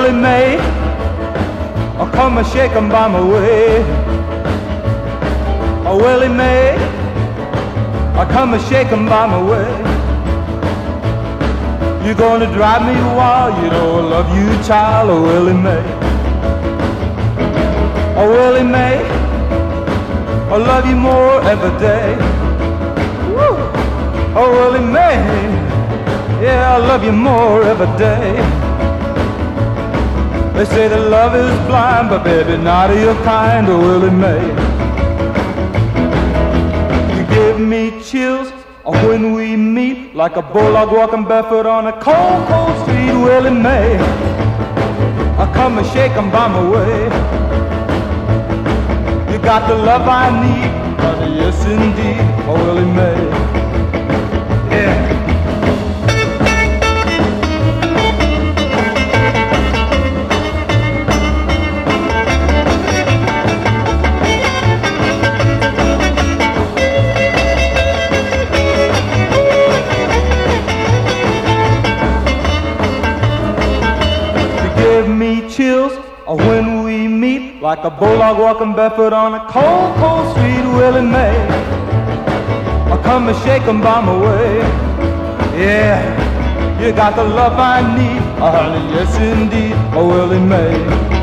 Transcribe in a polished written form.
Willie Mae, oh, come and shake 'em by my way. Oh, Willie Mae, oh, come and shake 'em by my way. You're gonna drive me wild, you know I love you, child. Oh, Willie Mae, oh, Willie Mae, I love you more every day. Woo. Oh, Willie Mae, yeah, I love you more every day. They say that love is blind, but baby, not of your kind. Oh, Willie Mae, you give me chills when we meet, like a bulldog walking barefoot on a cold, cold street. Willie Mae, I come and shake 'em by my way. You got the love I need, honey, yes indeed. Oh, Willie Mae, yeah. Give me chills when we meet, like a bulldog walking barefoot on a cold, cold street. Willie Mae, I come and shake 'em by my way. Yeah, you got the love I need, honey, yes indeed. Oh, Willie Mae.